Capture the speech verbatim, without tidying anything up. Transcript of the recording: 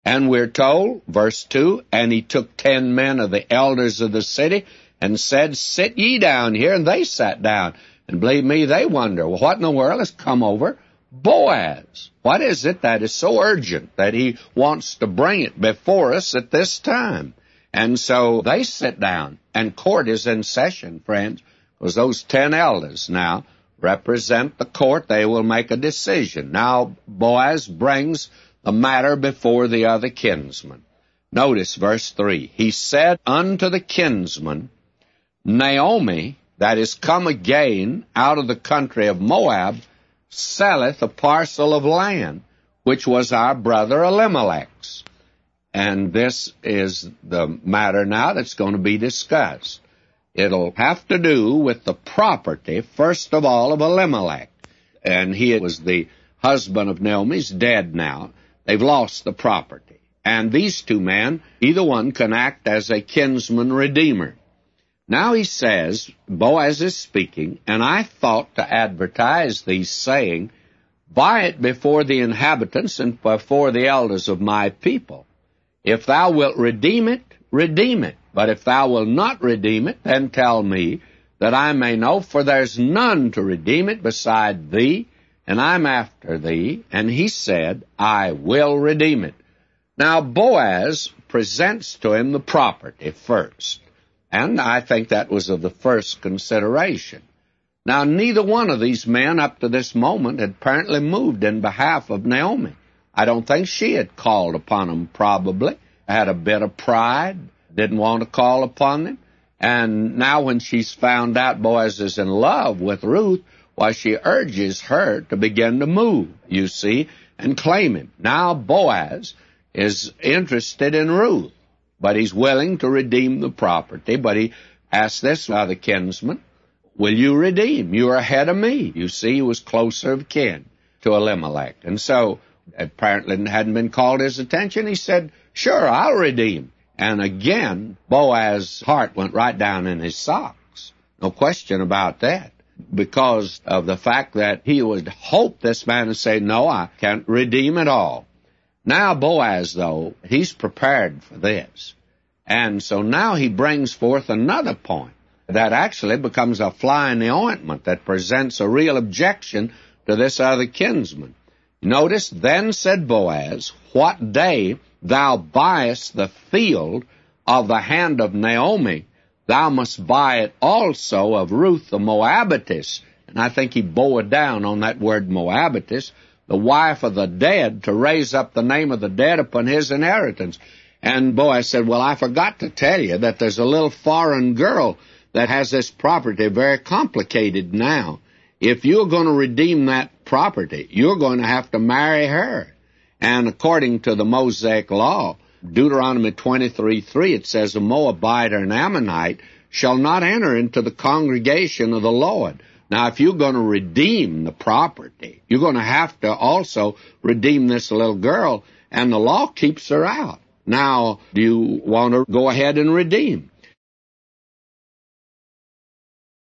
And we're told, verse two, and he took ten men of the elders of the city and said, sit ye down here, and they sat down. And believe me, they wonder, well, what in the world has come over Boaz? What is it that is so urgent that he wants to bring it before us at this time? And so they sit down, and court is in session, friends, because those ten elders now represent the court. They will make a decision. Now Boaz brings the matter before the other kinsman. Notice verse three. He said unto the kinsman, Naomi, that is come again out of the country of Moab, selleth a parcel of land, which was our brother Elimelech's. And this is the matter now that's going to be discussed. It'll have to do with the property, first of all, of Elimelech. And he was the husband of Naomi. He's dead now. They've lost the property. And these two men, either one can act as a kinsman redeemer. Now he says, Boaz is speaking, and I thought to advertise thee, saying, buy it before the inhabitants and before the elders of my people. If thou wilt redeem it, redeem it. But if thou wilt not redeem it, then tell me, that I may know, for there's none to redeem it beside thee, and I'm after thee. And he said, I will redeem it. Now Boaz presents to him the property first, and I think that was of the first consideration. Now neither one of these men up to this moment had apparently moved in behalf of Naomi. I don't think she had called upon him, probably, had a bit of pride, didn't want to call upon them. And now when she's found out Boaz is in love with Ruth, why, she urges her to begin to move, you see, and claim him. Now Boaz is interested in Ruth, but he's willing to redeem the property. But he asked this other kinsman, will you redeem? You're ahead of me. You see, he was closer of kin to Elimelech. And so, apparently it hadn't been called his attention. He said, sure, I'll redeem. And again, Boaz's heart went right down in his socks. No question about that. Because of the fact that he would hope this man would say, no, I can't redeem at all. Now Boaz, though, he's prepared for this. And so now he brings forth another point that actually becomes a fly in the ointment that presents a real objection to this other kinsman. Notice, then said Boaz, what day thou buyest the field of the hand of Naomi, thou must buy it also of Ruth the Moabitess. And I think he bore down on that word Moabitess, the wife of the dead, to raise up the name of the dead upon his inheritance. And Boaz said, well, I forgot to tell you that there's a little foreign girl that has this property very complicated now. If you're going to redeem that property, you're going to have to marry her. And according to the Mosaic law, Deuteronomy twenty-three three, it says, a Moabite or an Ammonite shall not enter into the congregation of the Lord. Now, if you're going to redeem the property, you're going to have to also redeem this little girl, and the law keeps her out. Now, do you want to go ahead and redeem?